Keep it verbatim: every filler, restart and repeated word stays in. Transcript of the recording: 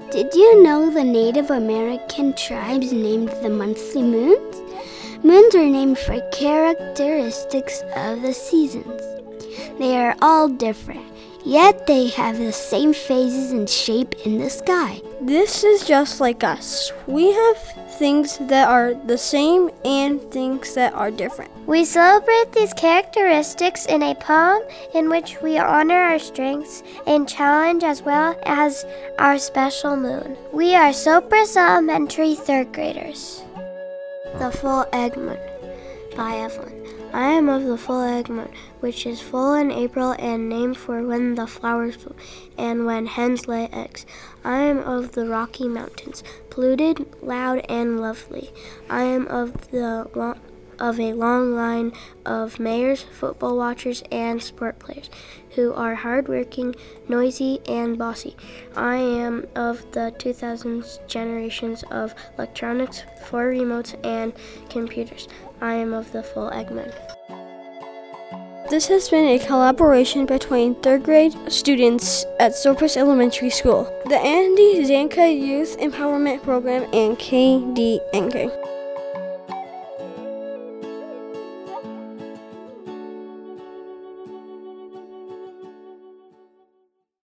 Did you know the Native American tribes named the monthly moons? Moons are named for characteristics of the seasons. They are all different, yet they have the same phases and shape in the sky. This is just like us. We have things that are the same and things that are different. We celebrate these characteristics in a poem in which we honor our strengths and challenge as well as our special moon. We are Sopris Elementary third graders. The Full Egg Moon by Evelyn. I am of the full egg moon, which is full in April and named for when the flowers bloom and when hens lay eggs. I am of the Rocky Mountains, polluted, loud, and lovely. I am of the lo- of a long line of mayors, football watchers, and sport players who are hardworking, noisy, and bossy. I am of the two thousands generations of electronics, four remotes, and computers. I am of the full egg moon. This has been a collaboration between third grade students at Sopris Elementary School, the Andy Zanka Youth Empowerment Program, and K D N K.